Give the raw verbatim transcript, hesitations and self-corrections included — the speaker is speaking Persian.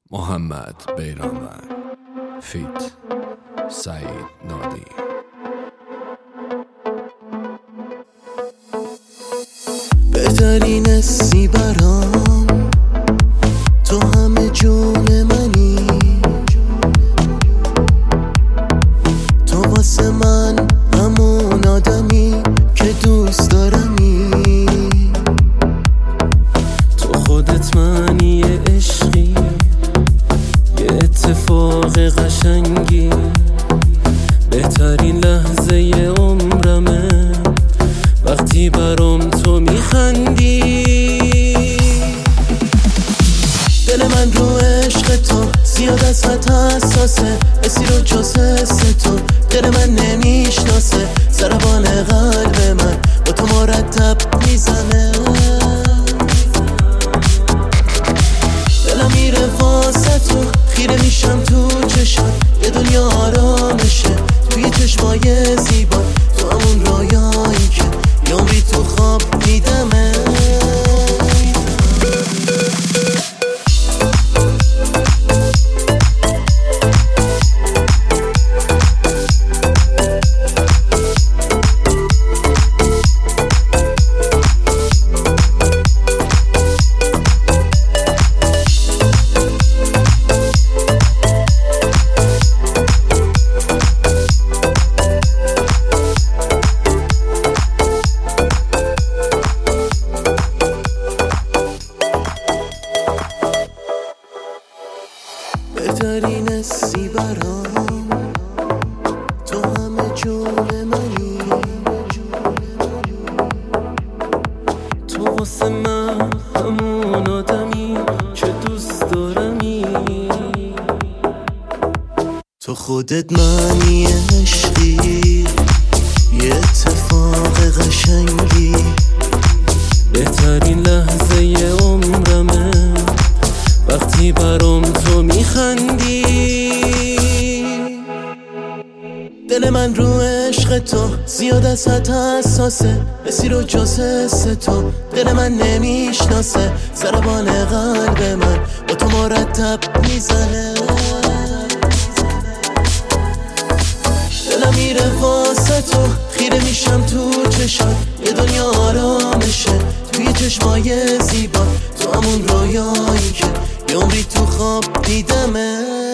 محمد بیرانوند فیت سعید نادی. بهترین حسی برام تو همه جون منی، تو واسه من همون آدمی که دوست دارمی، تو خودت منی یه عشقی، یه اتفاق قشنگی، بهترین لحظه عمرمه وقتی برام تو میخندی. دل من رو عشق تو زیاد از حد حساسه، اسی رو جز حس تو دل من نمیشناسه، ضربان قلب من با تو مرتب میزنه، دلم میره واسه تو، خیره میشم تو چشات، یه دنیا آرامشه توی چشمای زیبا، تو همون رویایی که یه عمری تو خواب دیدمه. بهترین حسی برام تو همه جون منی، تو واسه من همون آدمی که دوست دارمی، تو خودت منی عشقی، یه اتفاق قشنگی، بهترین لحظه عمرمه وقتی برام تو میخندی. دل من رو عشق تو زیاد از حد حساسه، اسی رو جز حس تو دل من نمیشناسه، ضربان قلب من با تو مرتب میزنه، دلم میره واسه تو، خیره میشم تو چشات، یه دنیا آرامشه توی چشمای زیبا، تو همون رویایی که یه عمری تو خواب دیدمه.